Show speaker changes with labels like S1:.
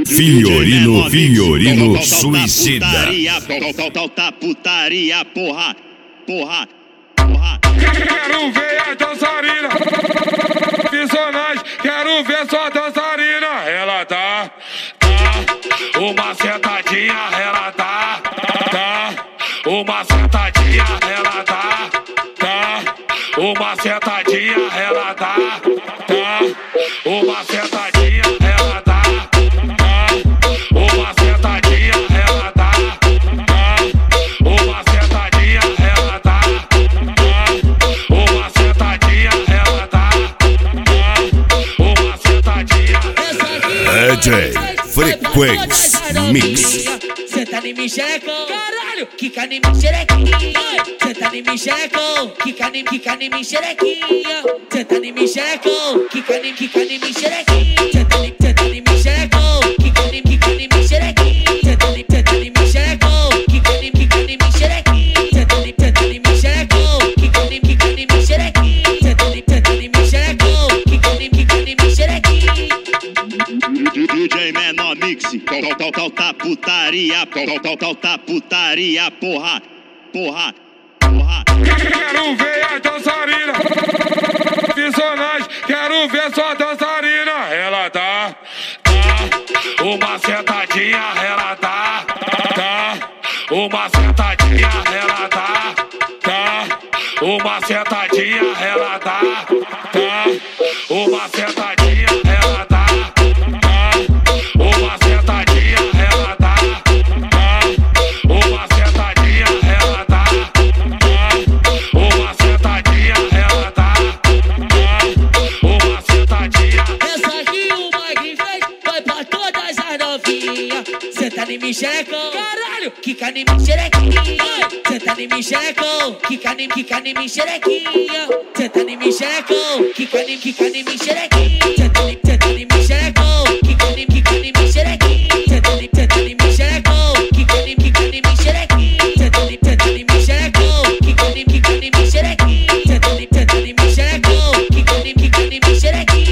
S1: Fiorino suicida.
S2: Solta putaria, porra.
S3: Quero ver a dançarina Fissionais, quero ver sua dançarina. Ela tá uma sentadinha, ela tá uma sentadinha, ela tá uma sentadinha, ela tá uma sentadinha, ela tá uma sentadinha, ela tá uma sentadinha, ela tá uma sentadinha, ela tá uma sentadinha.
S1: DJ Frequência Mix.
S4: Senta em mim, xerecão, caralho, quica em mim, xerequinha. Senta em mim, xerecão, quica em mim, xerequinha. Senta em mim, xerecão, quica em mim, xerequinha. Senta em mim, xerecão, quica em mim, xerequinha. Senta em mim, xerecão, quica em mim, xerequinha. Senta em mim, xerecão, quica em mim, xerequinha. Senta em mim, xerecão, quica em mim, xerequinha.
S2: DJ Menor Mix, solta putaria, porra.
S3: Quero ver a dançarina Fissionais, quero ver sua dançarina. Ela tá uma sentadinha, ela tá uma sentadinha, ela tá uma sentadinha, ela tá uma sentadinha, ela tá uma sentadinha, ela tá uma sentadinha, ela tá uma sentadinha, ela tá uma sentadinha.
S4: Essa aqui o Mike fez, vai pra todas as novinhas. Senta em mim, xerecão, caralho, quica em mim, xerequinha. Senta em mim, xerecão, quica em mim, xerequinha. Senta em mim, xerecão, quica em mim, xerequinha.